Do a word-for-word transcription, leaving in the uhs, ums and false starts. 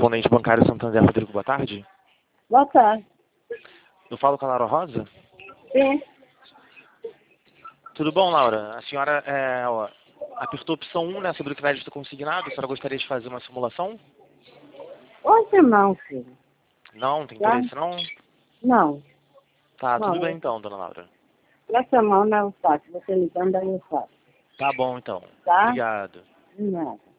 correspondente bancário Santander, Rodrigo, boa tarde. Boa tarde. Eu falo com a Laura Rosa? Sim. Tudo bom, Laura? A senhora é, ó, apertou a opção um, né, sobre o crédito consignado. A senhora gostaria de fazer uma simulação? Hoje não, filho. Não, tem Tá? interesse não? Não. Tá, Não, tudo bem então, dona Laura. essa mão não é o faço. Você ligando aí eu faço. Tá bom então. Tá? Obrigado. De nada.